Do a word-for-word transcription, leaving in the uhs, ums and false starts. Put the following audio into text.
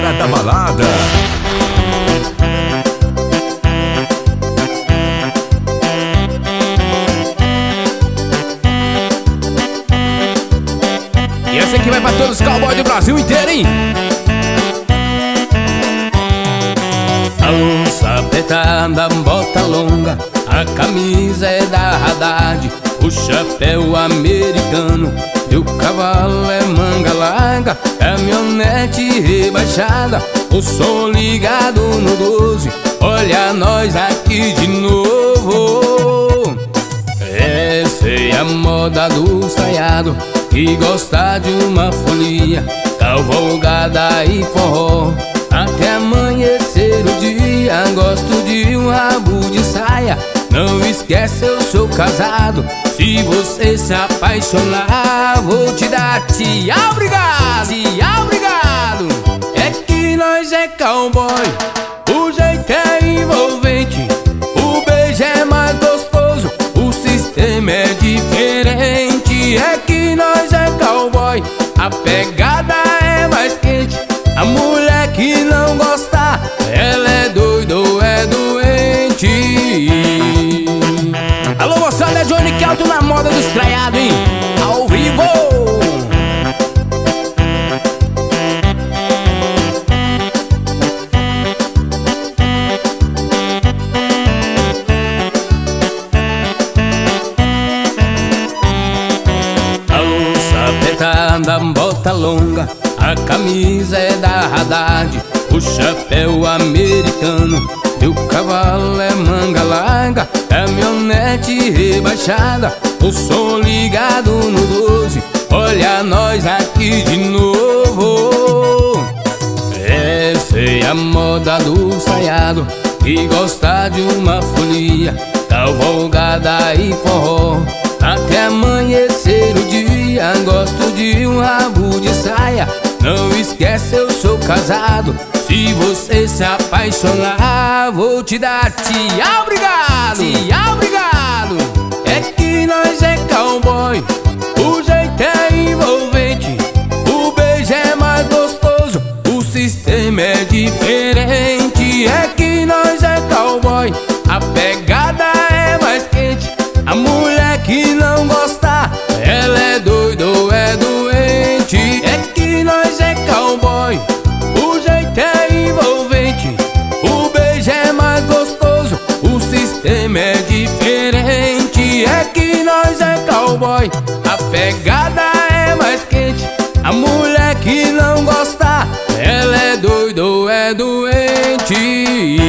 hora da balada. E essa aqui vai pra todos os cowboys do Brasil inteiro, hein? Calça apertada, bota longa, a camisa é da Haddad, o chapéu americano e o cavalo é manga larga, caminhonete rebaixada, o som ligado no doze, olha nós aqui de novo. Essa é a moda do saiado que gosta de uma folia, cavalgada e forró até amanhecer o dia. Gosto de um rabo de saia, não esquece eu sou casado. Se você se apaixonar, vou te dar tchau, obrigado, tchau, obrigado. É que nós é cowboy, o jeito é envolvente, o beijo é mais gostoso, o sistema é diferente. É que nós é cowboy, a pegada é mais quente, a mulher que não gosta, ela é doida ou é doente. Alô, moçada, é Johnny Kelton na moda do estraiado, hein? Ao vivo! Calça apertada, bota longa, a camisa é da Haddad, o chapéu americano e o cavalo é manga larga, caminhonete rebaixada, o som ligado no doze, olha nós aqui de novo. Essa é a moda do saiado que gosta de uma folia, cavalgada e forró até amanhecer o dia. Gosto de um rabo de saia, não esquece eu sou casado. Se você se apaixonar, vou te dar tchau, obrigado, tchau, obrigado. É que nós é cowboy, o jeito é envolvente, o beijo é mais gostoso, o sistema é diferente. É que nós é cowboy, a pegada é mais quente, a mulher que não gosta, ela é doida ou é doente. É que nós é cowboy, o jeito é envolvente, o beijo é mais gostoso, o sistema é diferente. É que nós é cowboy, a pegada é mais quente, a mulher que não gosta, ela é doida ou é doente.